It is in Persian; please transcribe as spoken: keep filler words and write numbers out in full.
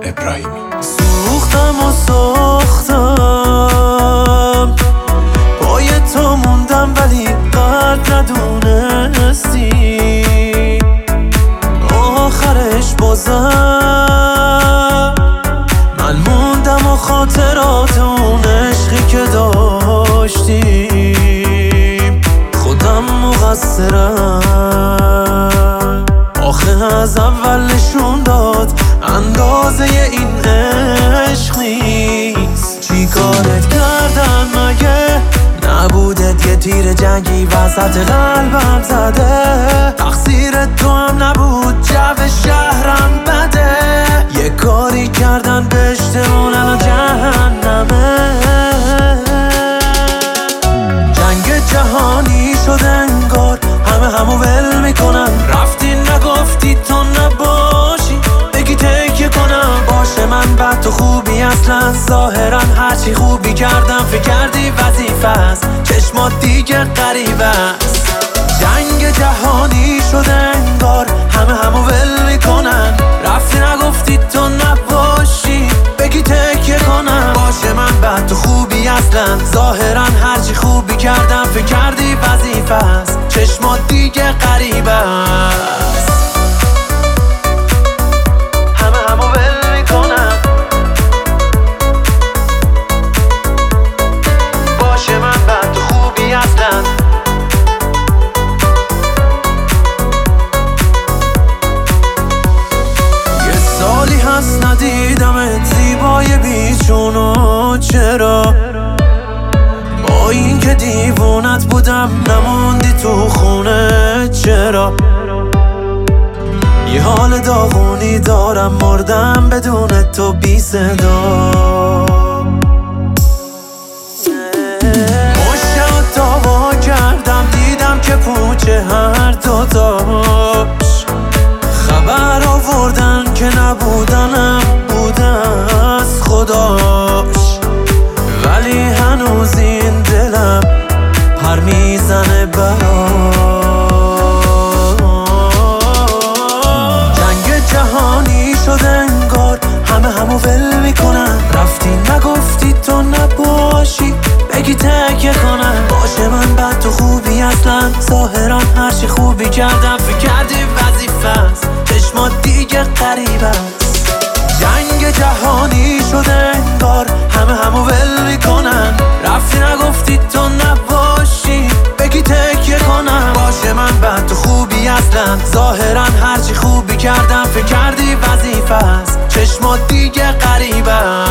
ابراهیمی. سوختم و ساختم پای تو موندم ولی قدر ندونستی آخرش بازم من موندم و خاطرات اون عشقی که داشتیم خودم مقصرم آخه از اول نشون داد اندازه این عشق نیست. چی کارت کردن مگه نبودت یه تیر جنگی وسط قلبم زده تقصیر تو هم نبود جو شهرم بده یه کاری کردن به اشتمون الان جهنمه جنگ جهانی شد انگار همه همو ول میکنن رفتی نگفتی تو نباشی بگی تکیه کنم باشه من بد تو خوبی اصلا ظاهرا هرچی خوبی کردم فکر کردی وظیفه است چشمات دیگه غریبه است جنگ جهانی شد انگار همه همو ول میکنن رفتی نگفتی تو نباشی بگی تکیه کنم باشه من بد تو خوبی اصلا ظاهرا هرچی خوبی کردم فکر کردی وظیفه است چشمات دیگه غریبه است همه همو ول میکنن باشه من بد تو خوبی اصلا یه سالی هست ندیدمت زیبای بیچونو چرا با این که دیوونت بودم نموندی تو خونه چرا یه حال داغونی دارم مردم بدون تو بی صدا مشتم داوا کردم دیدم که پوچه هر دوتاش خبر آوردن که نبودنم بوده از خداش ولی هنوز این دلم پر میزنه برا جنگ جهانی شد انگار همه همو ول میکنن رفتی نگفتی تو نباشی بگی تکیه کنم باشه من بد تو خوبی اصلا ظاهرا هرچی خوبی کردم فکر کردی وظیفه است چشمات دیگه غریبه است جنگ جهانی شد انگار همه همو ول میکنن رفتی نگفتی تو نباشی بگی تکیه کنم باشه من بد تو خوبی اصلا ظاهرا هرچی خوبی کردم فکر کردی وظیفه است چشمات دیگه غریبه